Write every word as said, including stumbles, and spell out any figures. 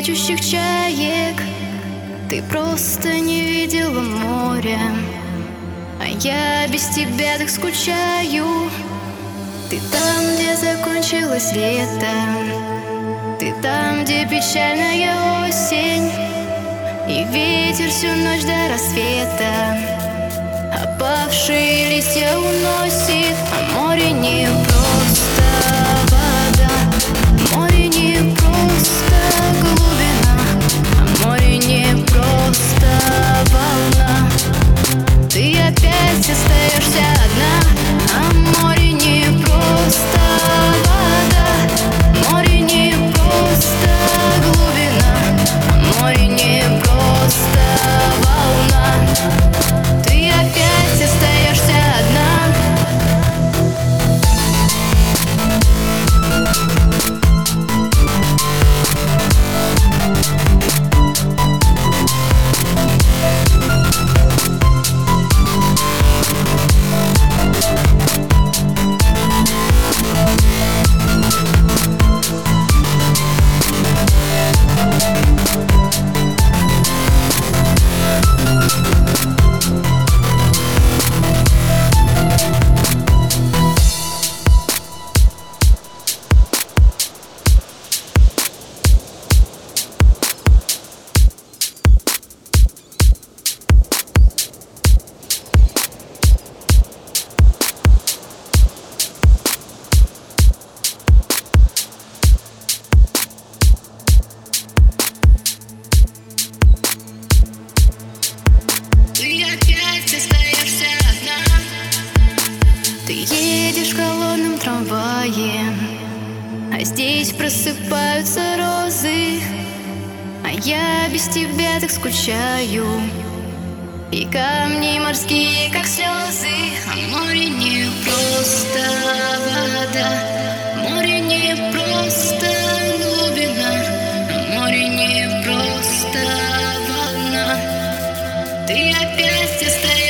плачущих чаек. Ты просто не видела моря, а я без тебя так скучаю. Ты там, где закончилось лето, ты там, где печальная осень, и ветер всю ночь до рассвета опавшие листья уносит. А море не просто вода, море не просто глубина, а море не просто волна. Ты опять остаешься одна, а море не просто вода, море не просто глубина, а море не просто волна. Ты опять остаешься одна. Ты едешь в холодном трамвае, а здесь просыпаются розы, а я без тебя так скучаю, и камни морские, как слезы. А море не просто вода, море не просто глубина, а море не просто волна. Ты опять остаешься.